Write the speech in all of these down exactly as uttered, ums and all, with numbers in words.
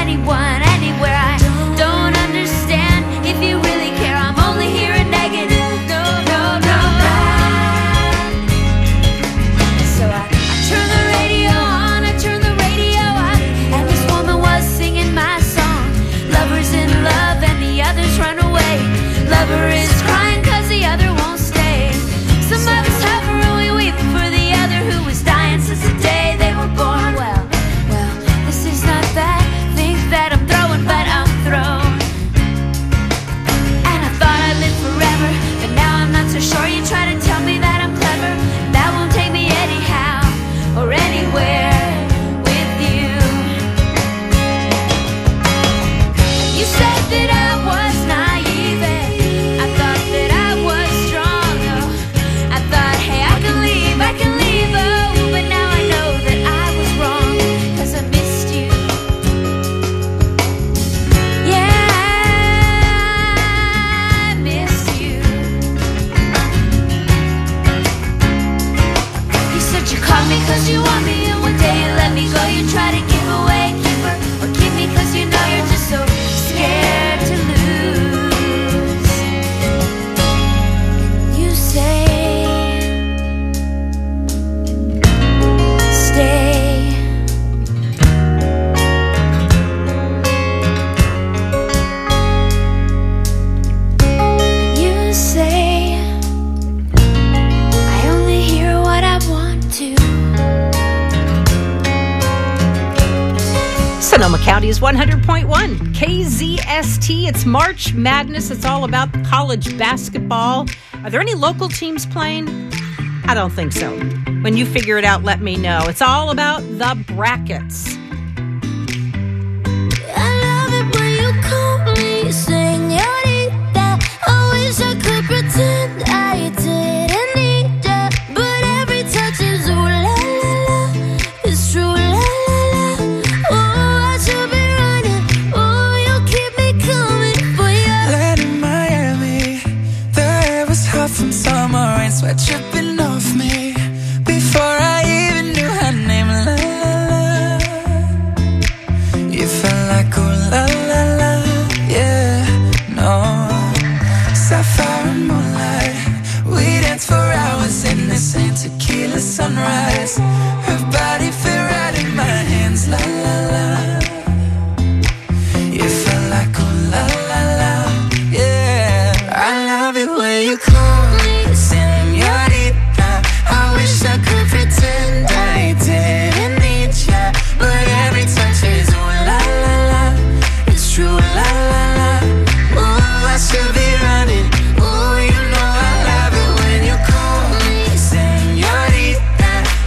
anyone, anywhere. I don't understand if you really care. I'm only hearing negative. No, no, no. So I, I turn the radio on, I turn the radio up, and this woman was singing my song. Lovers in love and the others run away. Lover is crying cause the other won't stay. Some of us suffer and we weep for the other who was dying since the day they were born. Well, well, this is not that thing that I'm throwing, but I'm thrown. And I thought I'd live forever, but now I'm not so sure. You try to tell me that I'm clever, that won't take me anyhow or anywhere with you. You said that I was naive, I thought that I was strong. Oh, I thought, hey, I can leave, I can leave, oh, but now I know that I was wrong, cause I missed you. Yeah, I miss you. You said you called me cause you want me, and one day you let me go. You try to give away a keeper, or keep me cause you know you're just so scared to lose. And you say, stay. And you say, I only hear what I want to. Sonoma County is one hundred point one K Z S T. It's March Madness. It's all about college basketball. Are there any local teams playing? I don't think so. When you figure it out, let me know. It's all about the brackets. I love it when you call me señorita. I wish I could pretend I didn't need ya, but every touch is ooh la la la. It's true la la la. Oh, I should be running. Oh, you keep me coming for ya. Land in Miami, the air was hot from summer rain, sweat dripping off me before I even knew her name. La la la, you felt like ooh la la la, yeah, no. Sapphire and moonlight, we danced for hours in the same tequila sunrise. Her body fit right in my hands, la la la. You felt like ooh la la la, yeah. I love it when you call me señorita. I wish I could pretend I didn't need ya, but every touch is ooh la la la. It's true la la la. Ooh, I should be running. Ooh, you know I love it when you call me señorita.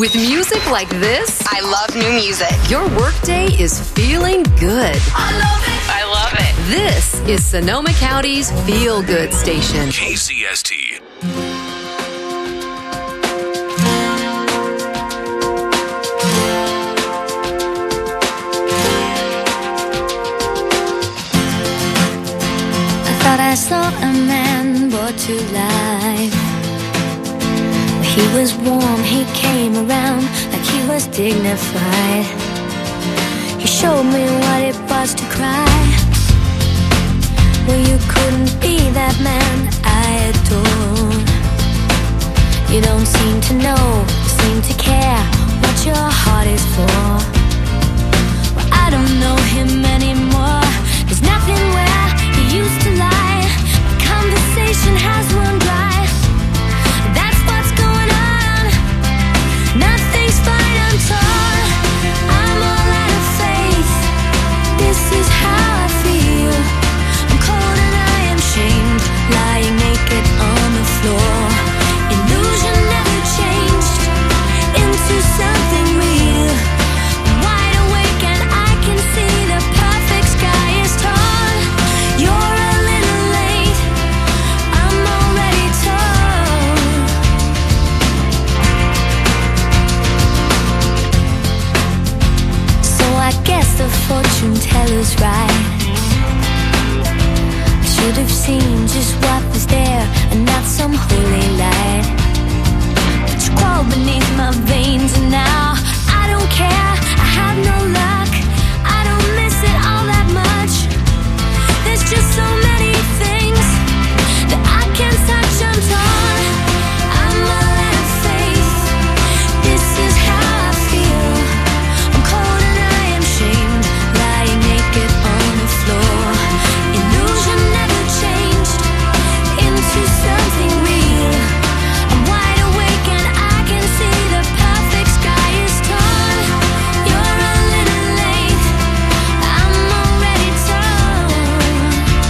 With music like this, I love new music. your workday is feeling good. I love it. I love it. This is Sonoma County's Feel Good Station. K Z S T. I thought I saw a man brought to life. He was warm, he came around like he was dignified. He showed me what it was to cry. Well, you couldn't be that man I adore. You don't seem to know, seem to care what your heart is for. Well, I don't know him anymore. There's nothing where he used to lie. The conversation has run dry. That's what's going on. Nothing's fine, I'm torn. I'm all out of faith. This is how I feel. I'm cold and I am shamed, lying naked on the floor. Illusion never changed into something real. I'm wide awake and I can see the perfect sky is torn. You're a little late, I'm already torn. So I guess the fortune teller's right. I should have seen just what was there and not some holy light. But you crawl beneath my veins and now I don't care, I have no luck. I don't miss it all that much. There's just so many things that I can't touch, I'm torn. I'm all out of faith. This is how I feel. I'm cold and I am shamed, lying naked on the floor. Illusion never changed into something real. I'm wide awake and I can see the perfect sky is torn. You're a little late, I'm already torn.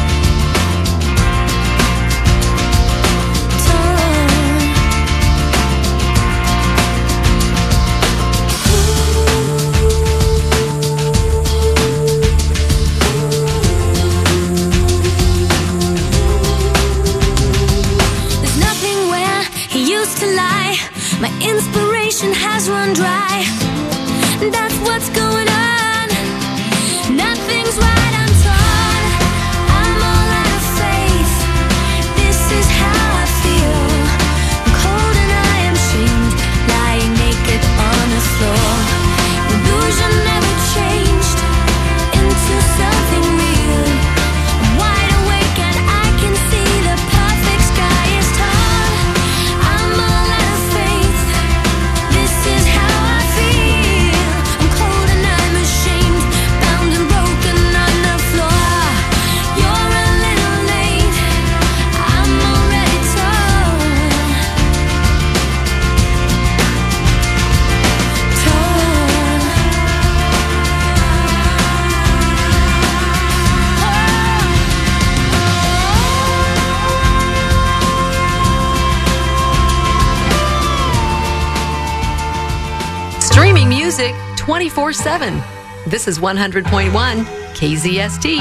There's nothing where he used to lie. My inspiration has run dry. That's what's going on. Nothing's right, I'm torn. I'm all out of faith. This is how I feel. I'm cold and I am shamed, lying naked on the floor. Illusion never changed into something real. I'm wide awake and I can see the perfect sky is torn. I'm all out of faith. This is how I feel. I'm cold and I'm ashamed, bound and broken on the floor. You're a little late, I'm already torn. Streaming music twenty-four seven. This is one hundred point one K Z S T.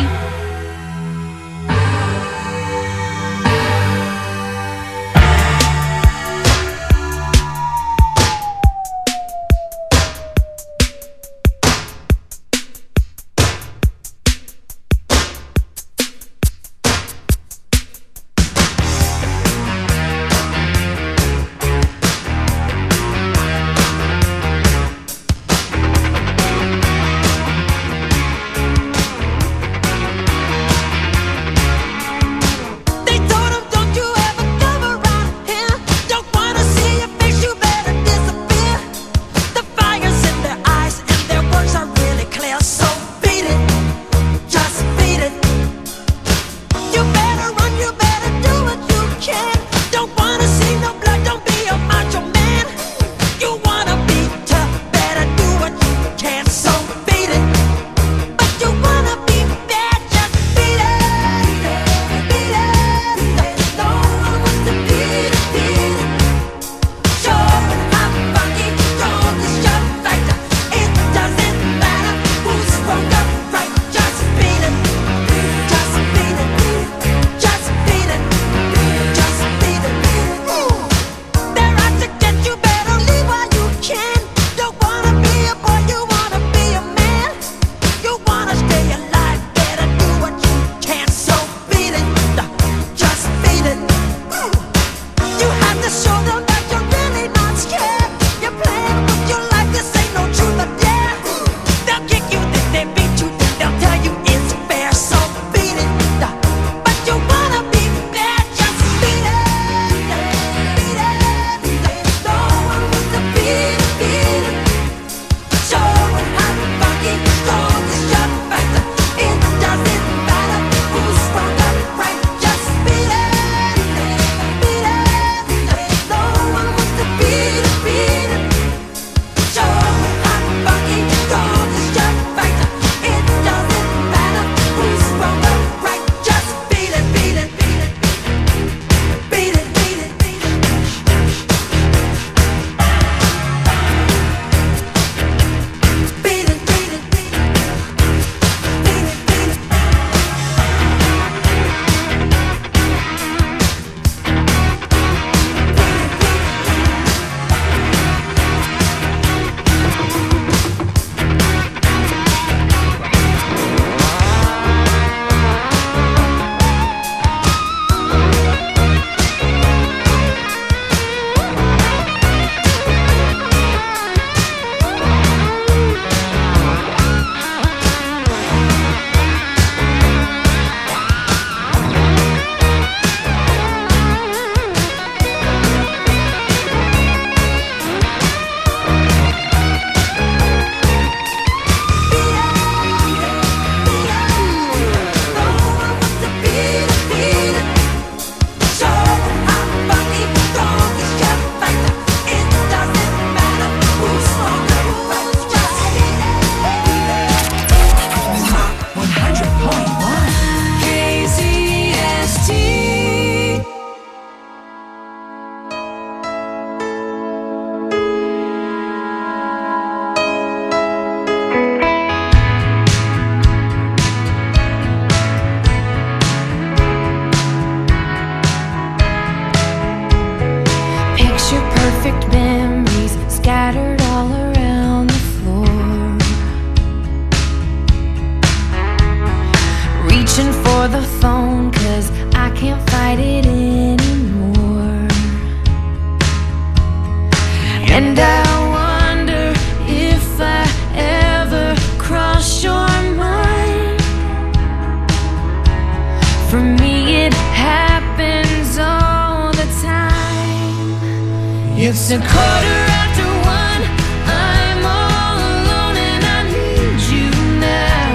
Perfect memories scattered all around the floor. Reaching for the phone, cause I can't fight it anymore. And I wonder if I ever cross your mind. For me it happens all the time. It's a quarter after one, I'm all alone and I need you now.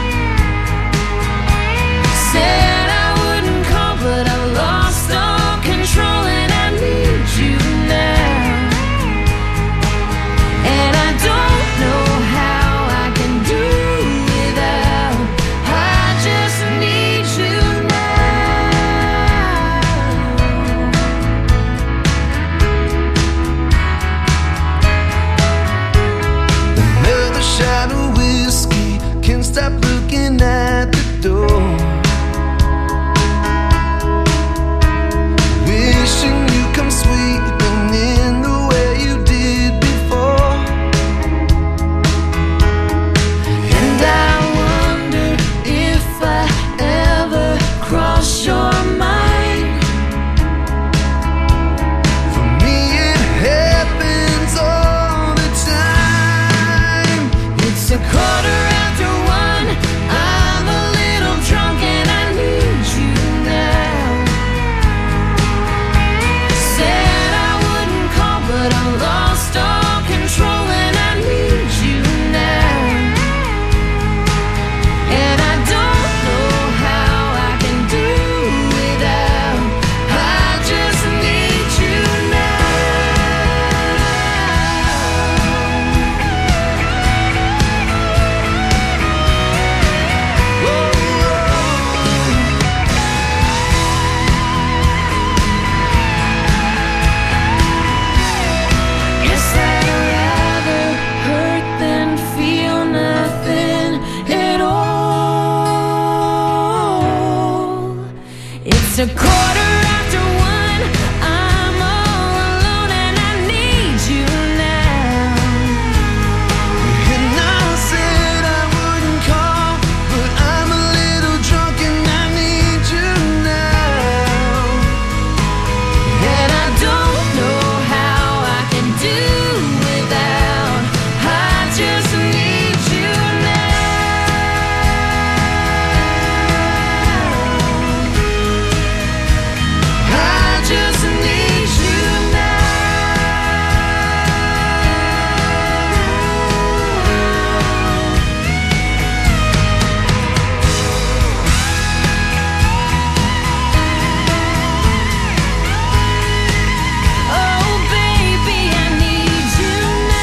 Said I wouldn't call, but I lost all control and I need you now. And I don't know how I can do without. I just need you now. Another shot of whiskey, can't stop looking at the door. Wishing you come sweeping in the way you did before. And I wonder if I ever cross your mind. For me it happens all the time. It's a quarter after one, I'm a little drunk and I need you now. Said I wouldn't call, but I lost all control and I need you now. And I don't know how I can do without. I just need you now. Guess I'd rather hurt than feel nothing at all. It's a quarter after one, I'm all alone and I need you now. And I said I wouldn't call, but I'm a little drunk and I need you now. And I don't know how I can do without. I just need you now. I just need you now. Oh baby, I need you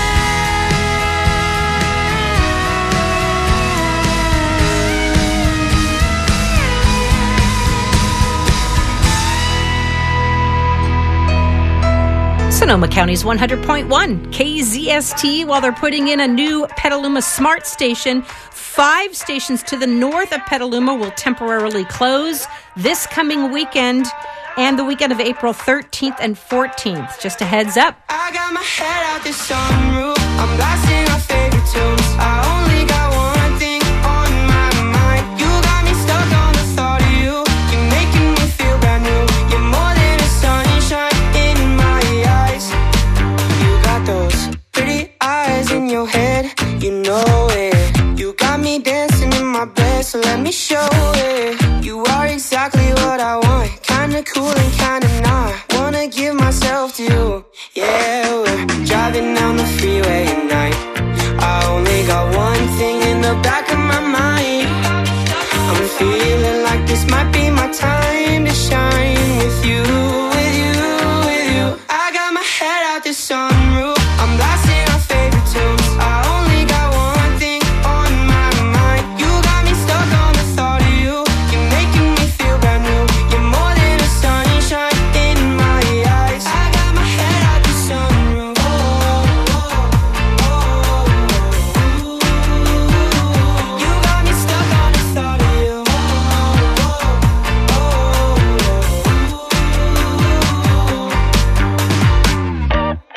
Sonoma County's one hundred point one K Z S T, while they're putting in a new Petaluma Smart Station. Five stations to the north of Petaluma will temporarily close this coming weekend and the weekend of April thirteenth and fourteenth. Just a heads up. I got my head out the sunroof. I'm blasting our favorite tunes. I only got one thing on my mind. You got me stuck on the thought of you. You're making me feel brand new. You're more than a sunshine in my eyes. You got those pretty eyes in your head. You know it. You got me dancing in my bed, so let me show it. You are exactly what I want. Kinda cool and kinda not. Wanna give myself to you. Yeah, we're driving down the freeway at night. I only got one thing in the back of my mind. I'm feeling like this might be my time to shine with you, with you, with you. I got my head out the sunroof. I'm blasting our favorite tunes. I only got one thing on my mind. You got me stuck on the thought of you. You're making me feel brand new. You're more than a sunshine in my eyes. I got my head out the sunroof. Oh, oh, oh, oh. You got me stuck on the thought of you. Oh, oh, oh, oh.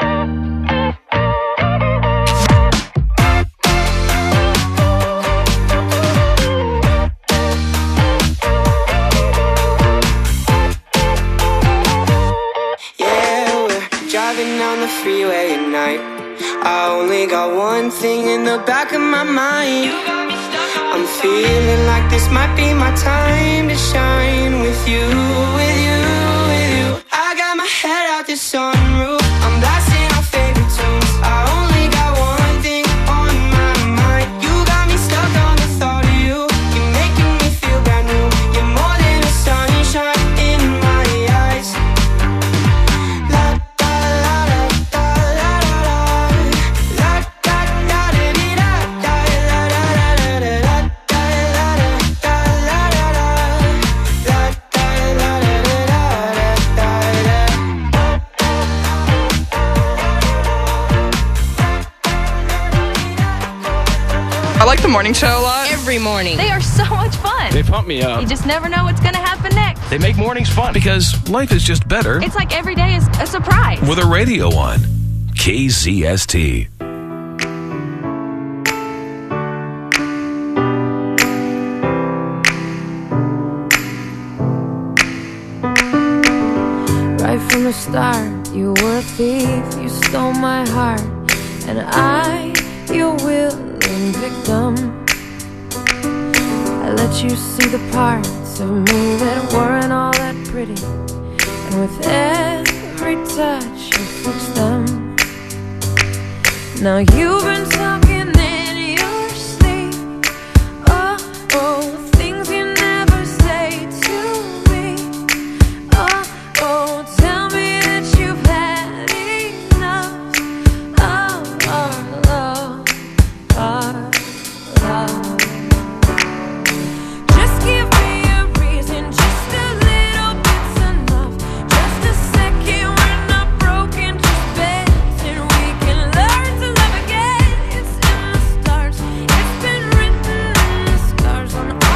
on the freeway at night. I only got one thing in the back of my mind. I'm feeling like this might be my time to shine with you, with you, with you. I got my head out the sunroof, I'm blasting our favorite tunes. I only got one thing on my mind. You got me stuck on the thought of you. You're making me feel brand new. You're more than a sunshine in my eyes. La da la da da la da la da da da di da da la da da da da da la da la da la da da la da da I like the morning show a lot. Every morning. They are so much fun. They pump me up. You just never know what's going to happen next. They make mornings fun because life is just better. It's like every day is a surprise. With a radio on. K Z S T. Right from the start, you were a thief, you stole my heart, and I, your willing victim. I let you see the parts of me that weren't all that pretty, and with every touch you fixed them. Now you've been talking in your sleep, oh, oh, things you never say to me, oh, oh, tell me that you've had enough of our love, our love. Just give me a reason, just a little bit's enough. Just a second, we're not broken, just bends, and we can learn to love again. It's in the stars, it's been written in the scars on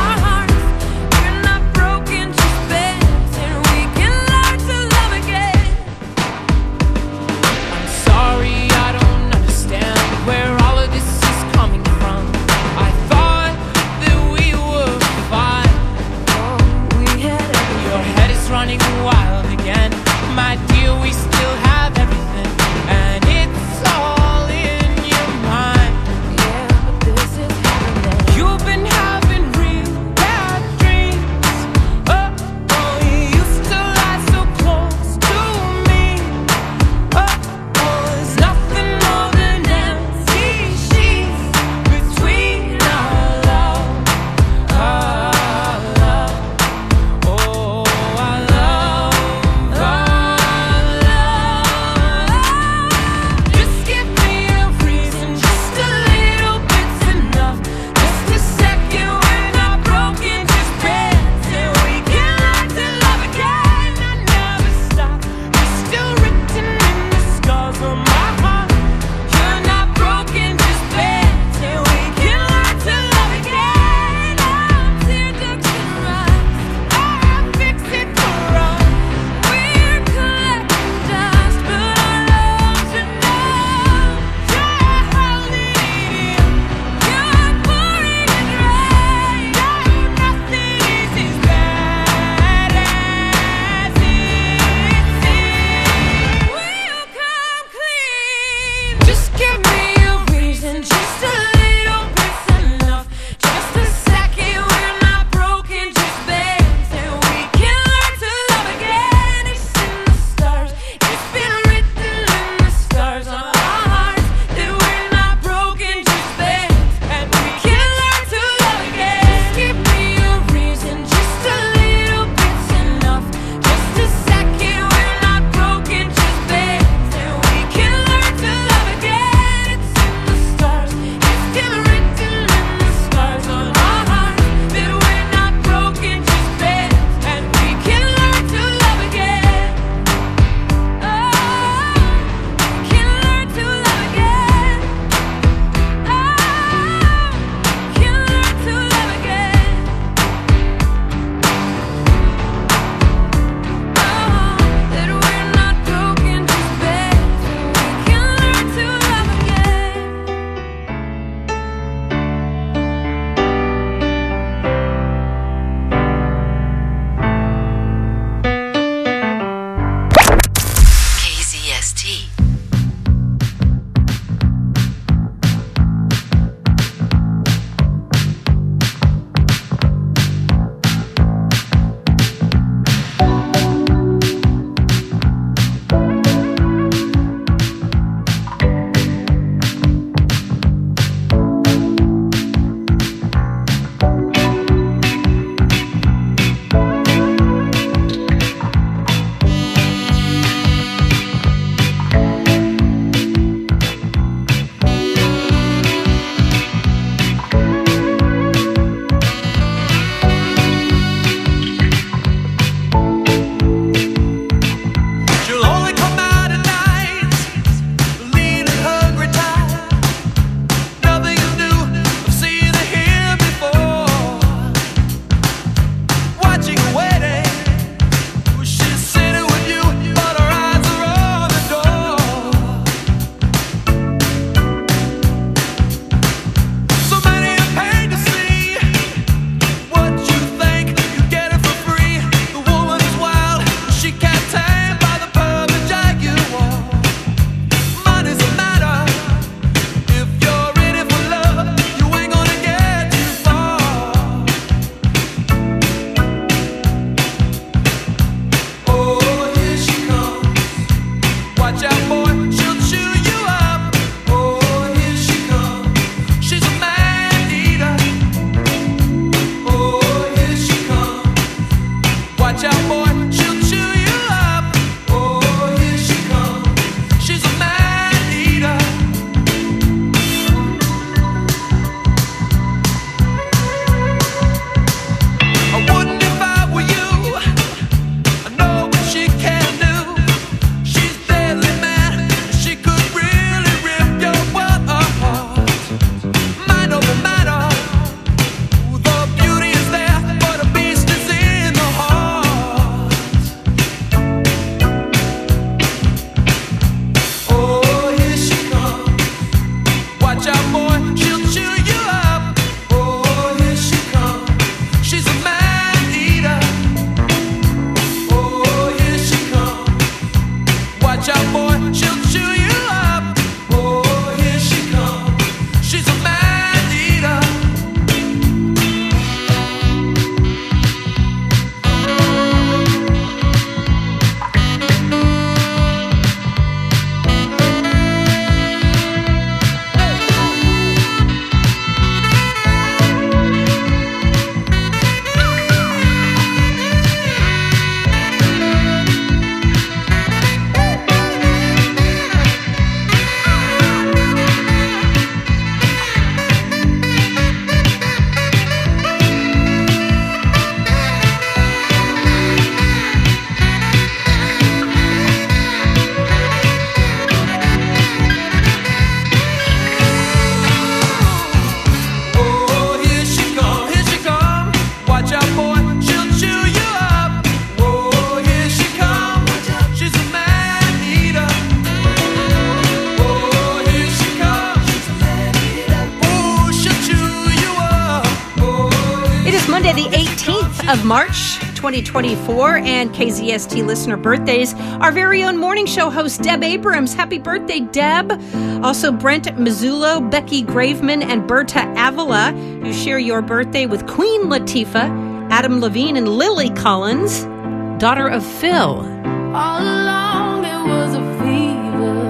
of March twenty twenty-four, and K Z S T listener birthdays. Our very own morning show host, Deb Abrams. Happy birthday, Deb. Also, Brent Mazzullo, Becky Graveman, and Berta Avila. You share your birthday with Queen Latifah, Adam Levine, and Lily Collins, daughter of Phil. All along it was a fever,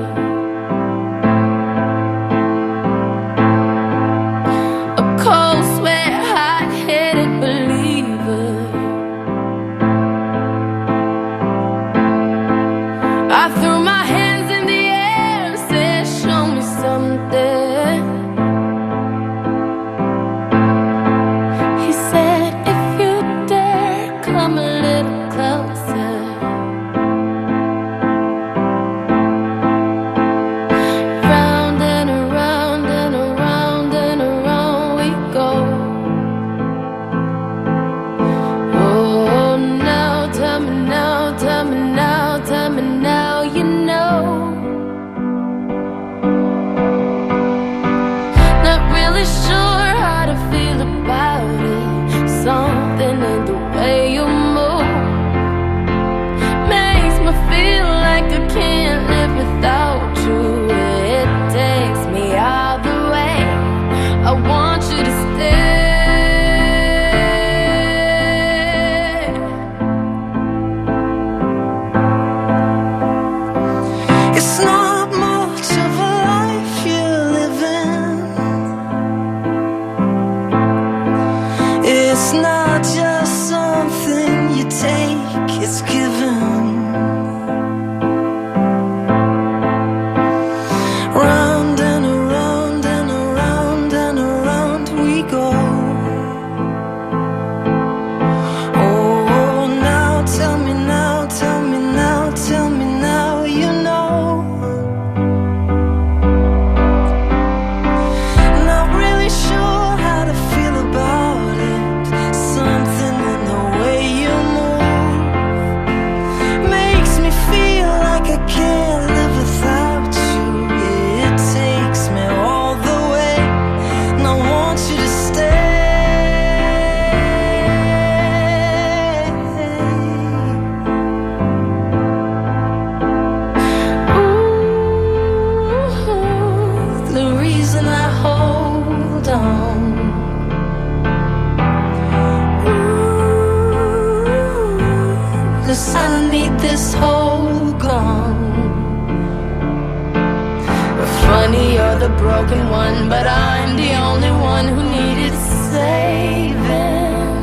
a cold sweat, hot-headed believer. I threw my hands in the air and said, show me something. He said, if you dare, come a little closer. Round and around and around and around we go. Oh, now tell me now, tell me now, tell me now you know. Not really sure how to feel about it. Something in the way you move makes me feel like I can't live without you. It takes me all the way. I want you to stay. It's not much of a life you're living. It's not just something you take, it's given. Round and around and around and around we go. Oh, now tell me now, tell me now, tell me now you know. Not really sure how to feel about it. Something in the way you move makes me feel like I can't live without you. It takes me all the way, and I want you to stay. Ooh, the reason I hold on. Ooh, 'cause I need this whole gone. Funny, you're the broken one, but I'm the only one who needed saving.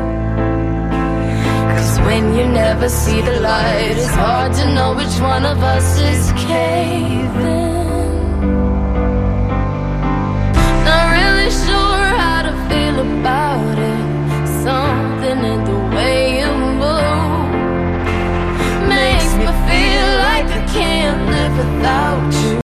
'Cause when you never see the light, it's hard to know which one of us is caving.